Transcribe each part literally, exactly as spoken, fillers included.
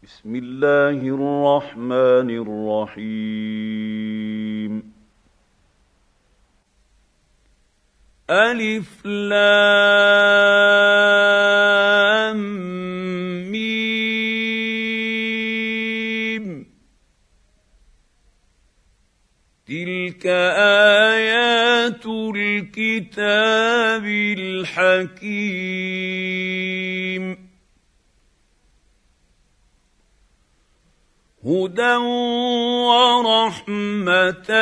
بسم الله الرحمن الرحيم. ألف لام ميم. تلك آيات الكتاب الحكيم. هدى ورحمة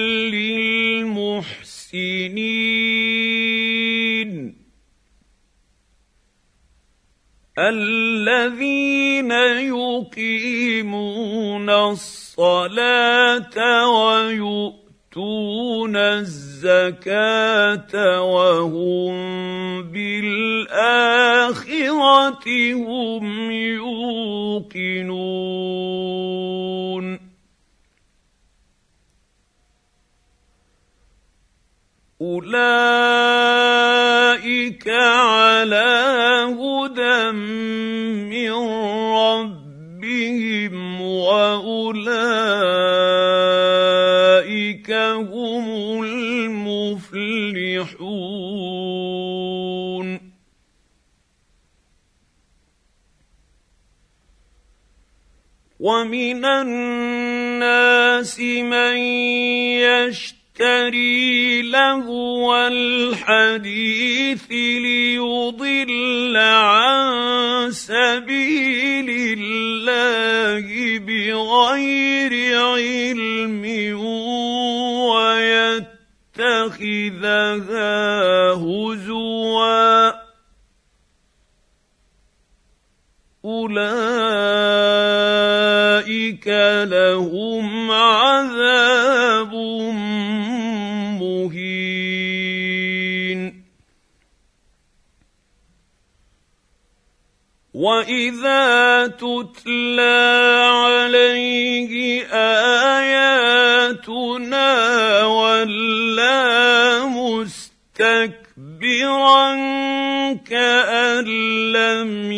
للمحسنين الذين يقيمون الصلاة ويؤتون الزكاة وهم بالآخرة هم يوقنون. أولئك على هدى من ربهم وأولئك هم المفلحون. ومن الناس من يشتري لهو الحديث ليضل عن سبيل الله بغير علم ويتخذها هزوا. أولئك لهم عذاب مهين. وإذا تتلى عليه آياتنا ولى مستكبرا كأن لم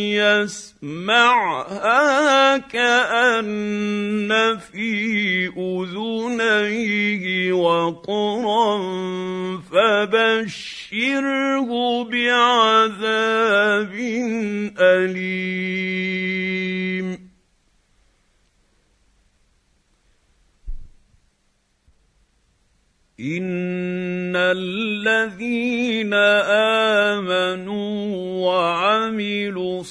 يسمعها كأن في أذنيه وقرا فبشره بعذاب أليم. إن الذين آمنوا وعملوا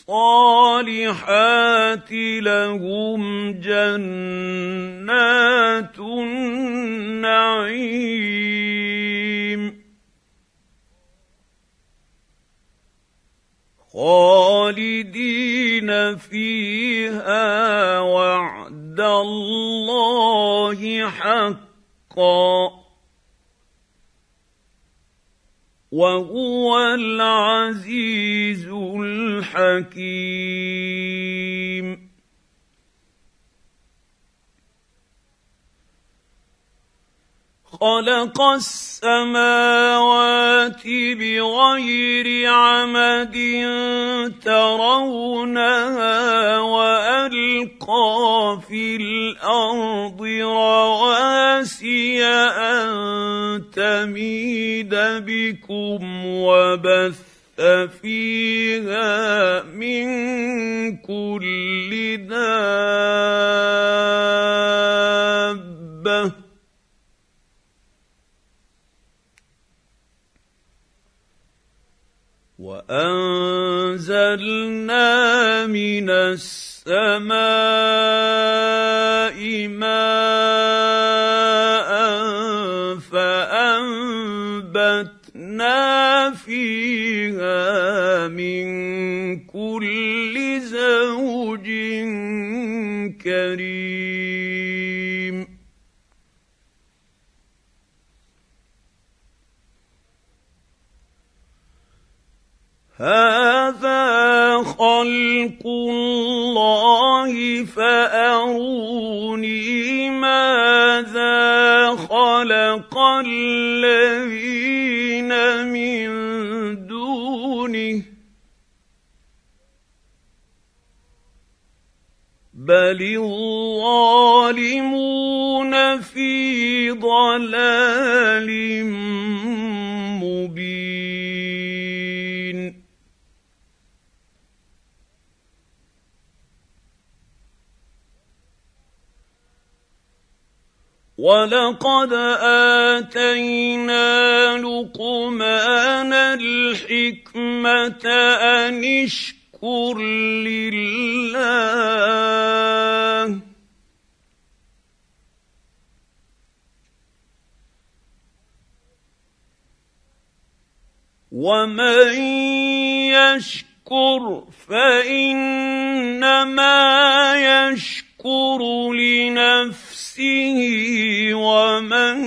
الصالحات لهم جنات النعيم خالدين فيها وعد الله حقا وهو العزيز الحكيم. خلق السماوات بغير عمد ترونها وألقى في الأرض رواسي أن تميد بكم وبث فيها من كل دابة وأنزلنا من السماء ماء فأنبتنا فيها من كل زوج كريم. هذا خلق الله فأروني ماذا خلق الذين من دونه بل الظالمون في ضلال مبين. ولقد آتينا لقمان الحكمة أن اشكر لله ومن يشكر فإنما يشكر لنفسه ومن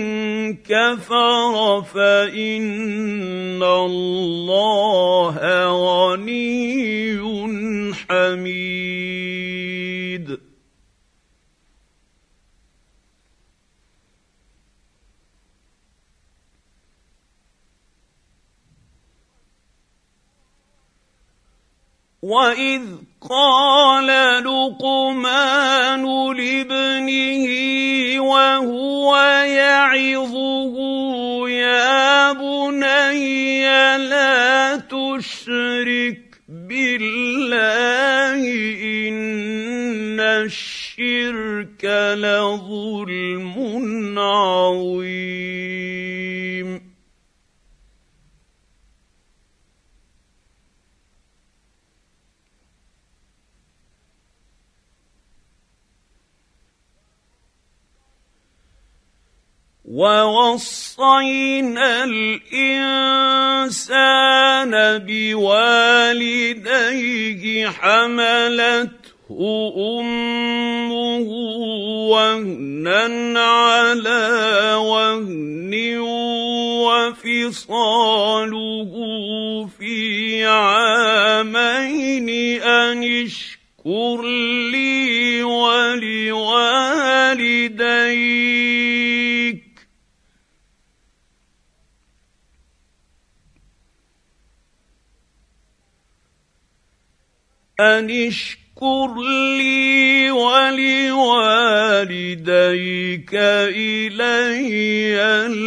كفر فإن الله غني حميد. وَإِذْ قَالَ لُقْمَانُ لِابْنِهِ وَهُوَ يَعِظُهُ يَا بُنَيَّ لَا تُشْرِكْ بِاللَّهِ إِنَّ الشِّرْكَ لَظُلْمٌ عَظِيمٌ. وَوَصَّيْنَا الْإِنسَانَ بِوَالِدَيْهِ حَمَلَتْهُ أُمُّهُ وَهْنًا عَلَىٰ وَهْنٍ وَفِصَالُهُ فِي عَامَيْنِ أَنِ اشْكُرْ لِي وَلِوَالِدَيْكَ أَنِ اشْكُرْ لِي وَلِوَالِدَيْكَ إِلَيَّ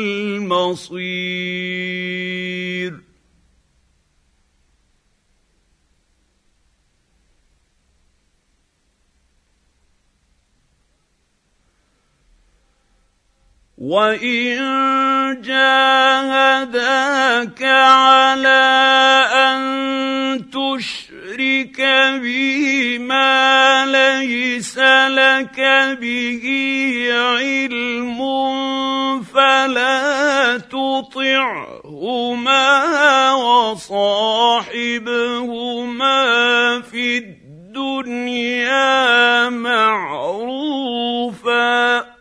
الْمَصِيرُ. وَإِن جَاهَدَاكَ عَلَىٰ أَن تُشْرِكَ بِي مَا لَيْسَ لَكَ بِهِ عِلْمٌ فَلَا تُطِعْهُمَا وَصَاحِبْهُمَا فِي الدُّنْيَا مَعْرُوفًا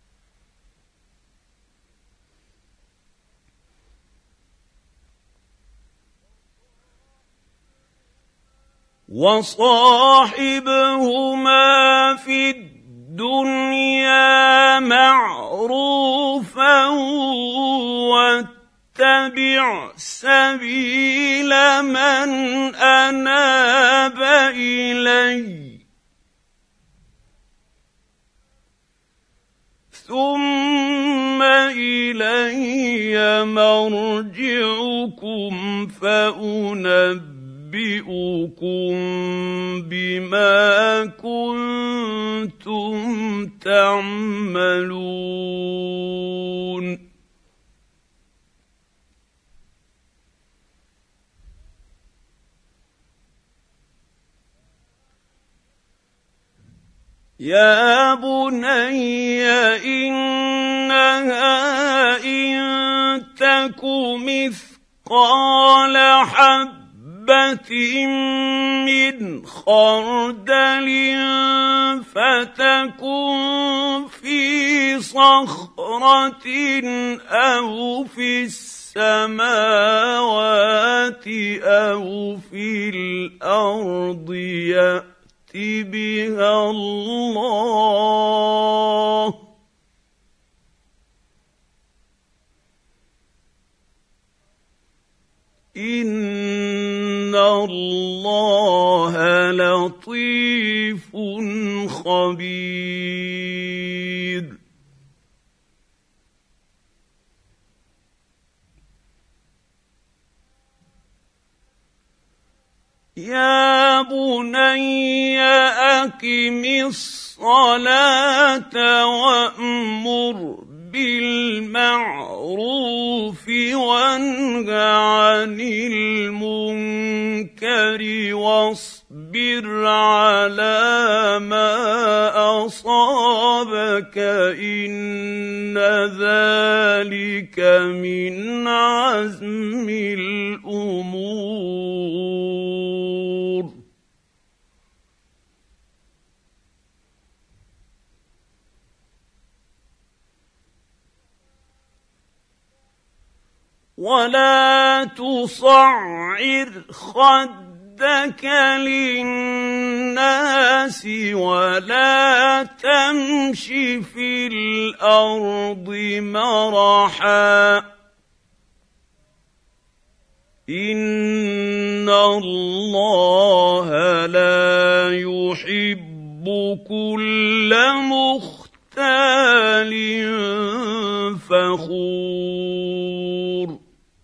وَصَاحِبْهُمَا فِي الدُّنْيَا مَعْرُوفًا وَاتَّبِعْ سَبِيلَ مَنْ أَنَابَ إِلَيَّ ثُمَّ إِلَيَّ مَرْجِعُكُمْ فَأُنَبِّئُكُم بِأُنبِئُكُم بِمَا كُنتُمْ تَعْمَلُونَ. يَا بُنَيَّ إِنَّهَا إِن تَكُ مِثْقَالَ حَبَّةٍ مِّنْ خَرْدَلٍ فَتَكُنْ فِي صَخْرَةٍ أَوْ فِي السَّمَاوَاتِ أَوْ فِي الْأَرْضِ يَأْتِ بِهَا اللَّهُ إِنَّ اللَّهَ لَطِيفٌ خبير يا بني أقم الصلاة وأمر بالمعروف وانه عن المنكر واصبر على ما أصابك إن ذلك من عزم الأمور ولا تصعر خدك للناس ولا تمش في الأرض مرحا إن الله لا يحب كل مختال فخور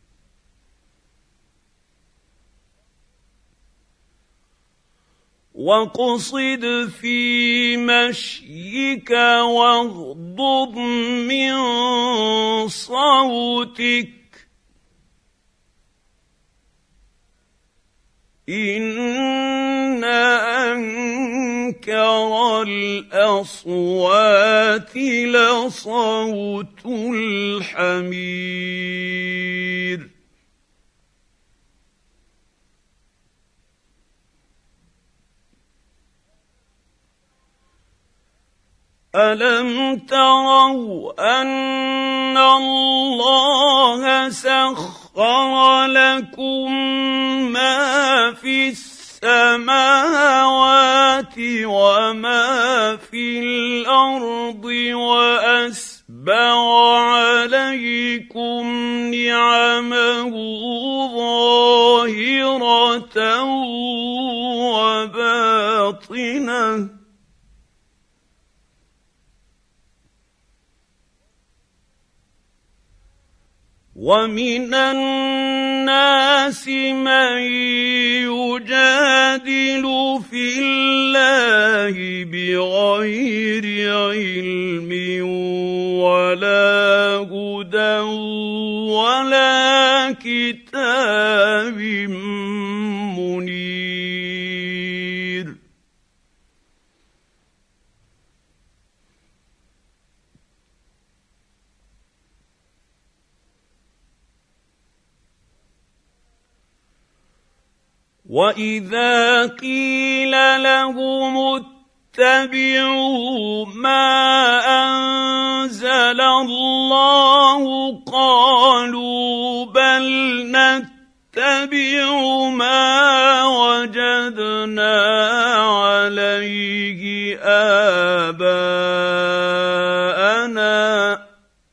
واقصد في مشيك واغضض من صوتك إن أنكر الأصوات لصوت الحمير ألم تروا أن الله سخر لكم ما في السماوات وما في الأرض وأسبغ عليكم نعمه ظاهرة وباطنة ومن الناس من يجادل في الله بغير علم ولا هدى ولا كتاب منير وإذا قيل لهم اتبعوا ما أنزل الله قالوا بل نتبع ما وجدنا عليه آباءنا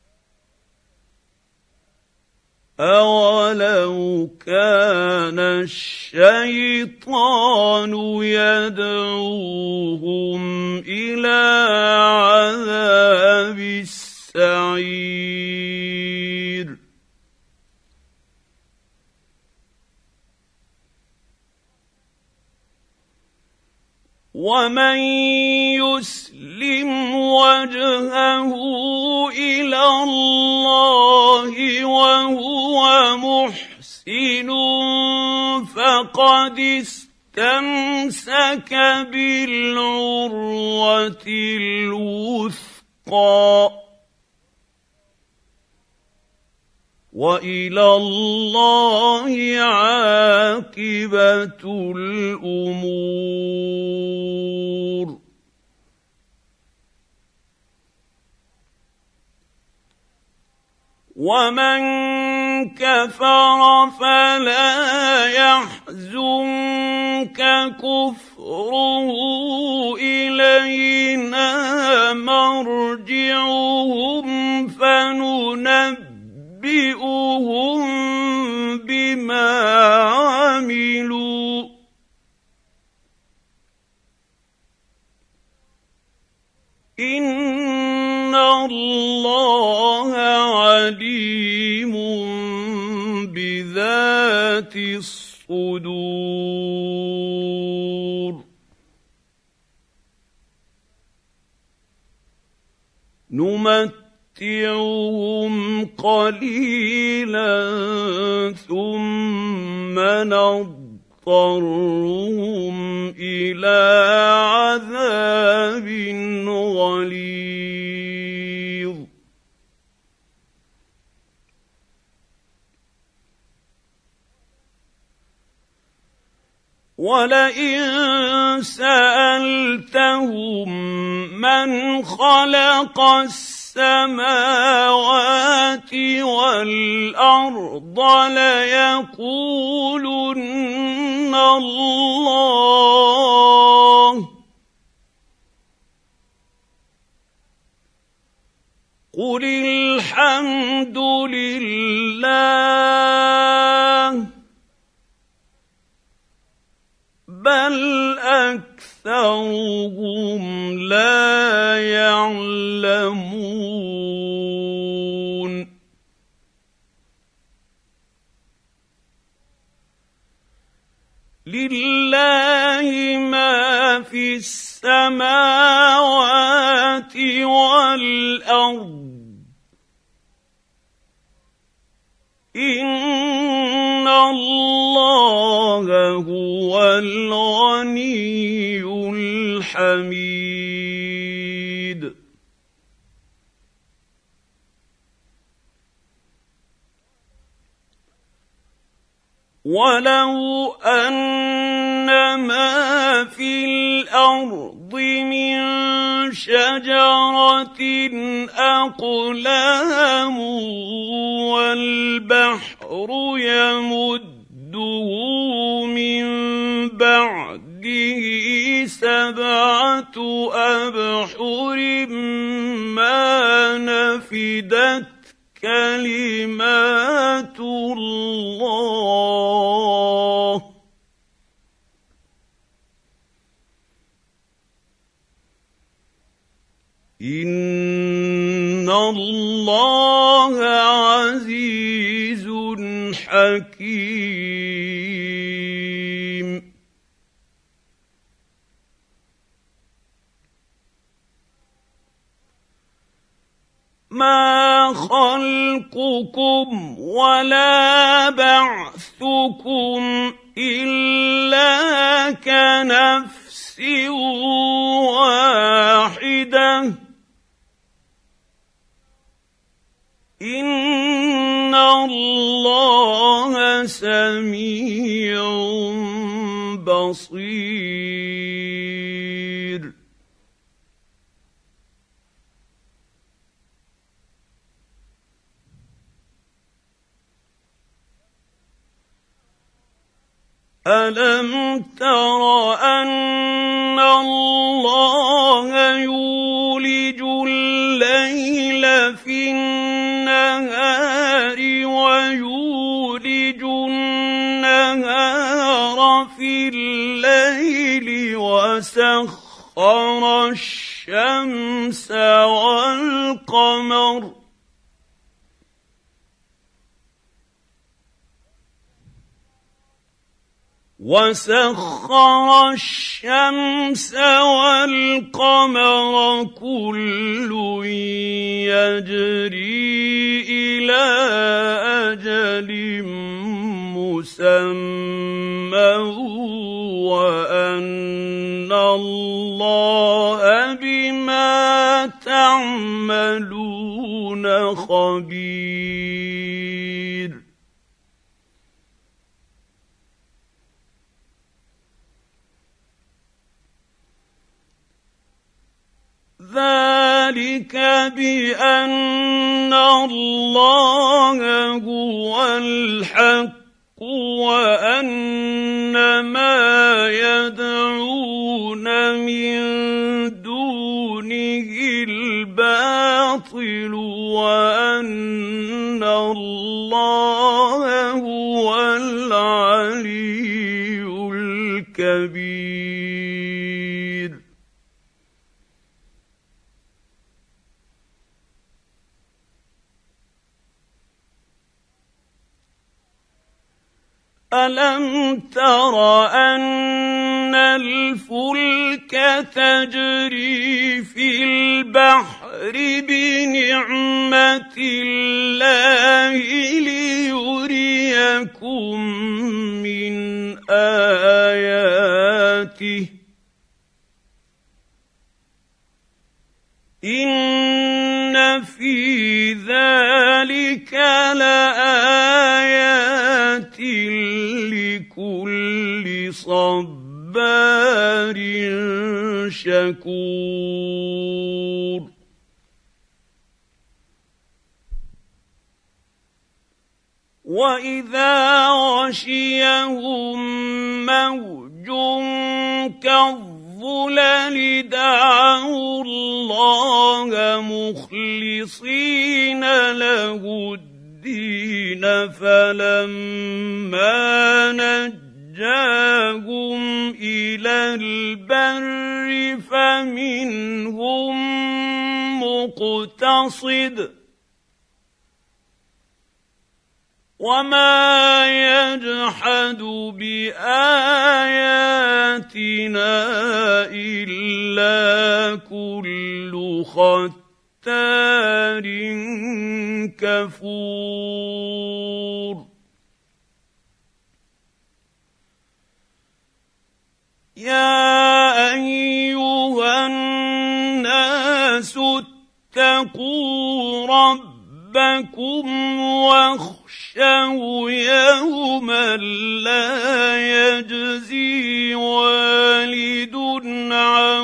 أولو كان الشيطان يدعوهم إلى عذاب السعير ومن يسلم وجهه إلى الله وهو محسن فقد استمسك بالعروة الوثقى وإلى الله عاقبة الأمور ومن كفر فلا يحزنك كفره إلينا مرجعهم فننبئهم بما عملوا. الله عليم بذات الصدور نمتعهم قليلا ثم نضطرهم إلى عذاب غليظ ولئن سألتهم من خلق السماوات والأرض ليقولن الله قل الحمد لله بل أكثرهم لا يعلمون لله ما في السماوات والأرض إن الله هو الغني الحميد ولو أن ما في الأرض من شجرة أقلام والبحر يمده من بعده سبعة أبحر ما نفدت كلمات الله إن الله عزيز حكيم ما خلقكم ولا بعثكم إلا كنفس واحدة إن الله سميع بصير ألم تر أن الله يولج الليل في النهار ويولج النهار في الليل وسخر الشمس والقمر وسخر الشمس والقمر كل يجري إلى أجل مسمى وأن الله بما تعملون خبير ذلك بأن الله هو الحق وأن ما يدعون من دونه الباطل وأن الله هو العلي الكبير ألم تر أن الفلك تجري في البحر بنعمة الله ليريكم من آياته إن في ذلك لآيات لكل صبار شكور وإذا غشيهم موج كالظلل دعوا الله مخلصين له الدين فلما نجاهم إلى البر فمنهم مقتصد وما يجحد بآياتنا إلا كل ختار كفور يا أيها الناس اتقوا ربكم واخشوا يوما لا يجزي والد عن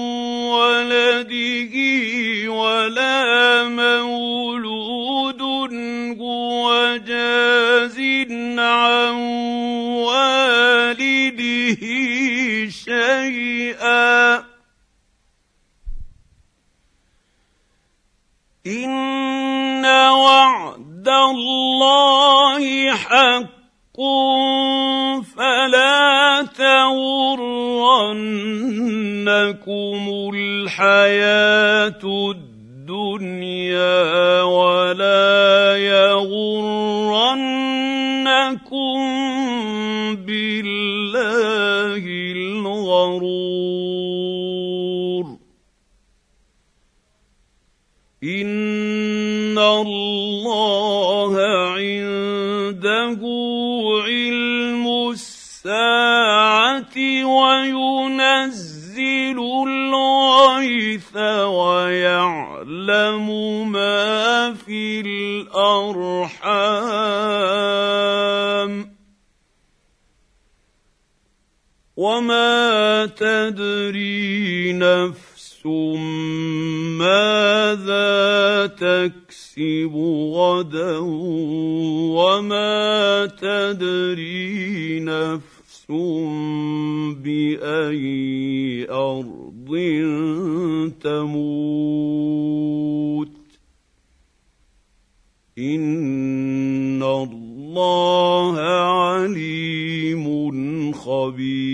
ولده ولا مولود هو جاز عن والده شيئا إن وعد الله حق فلا تغرنكم الحياة الدنيا ولا يغرنكم بالله الغرور إن الله عنده علم الساعة وينزل الغيث ويعلم ما في الأرحام وما تدري نفس ماذا تكسب غدا وما تدري نفس بأي أرض تموت إن الله عليم خبير